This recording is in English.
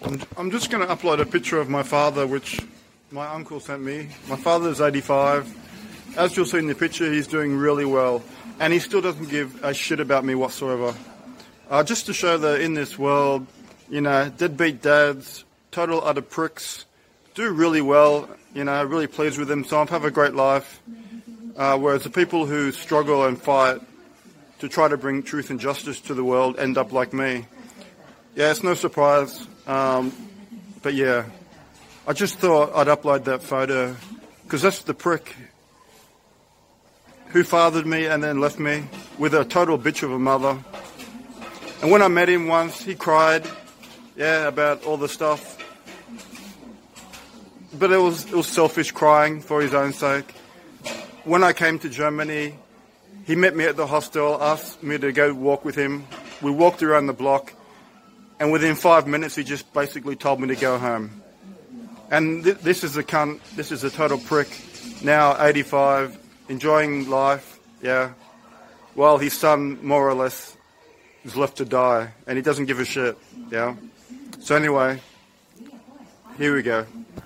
I'm just going to upload a picture of my father, which my uncle sent me. My father's 85. As you'll see in the picture, he's doing really well. And he still doesn't give a shit about me whatsoever. Just to show that in this world, deadbeat dads, total utter pricks, do really well, really pleased with themselves, have a great life. Whereas the people who struggle and fight to try to bring truth and justice to the world end up like me. Yeah, it's no surprise. But yeah, I just thought I'd upload that photo because that's the prick who fathered me and then left me with a total bitch of a mother. And when I met him once, he cried, about all the stuff. But it was selfish crying for his own sake. When I came to Germany, he met me at the hostel, asked me to go walk with him. We walked around the block, and within 5 minutes, he just basically told me to go home. And this is a cunt, this is a total prick, now 85, enjoying life, while his son, more or less, is left to die, and he doesn't give a shit, So anyway, here we go.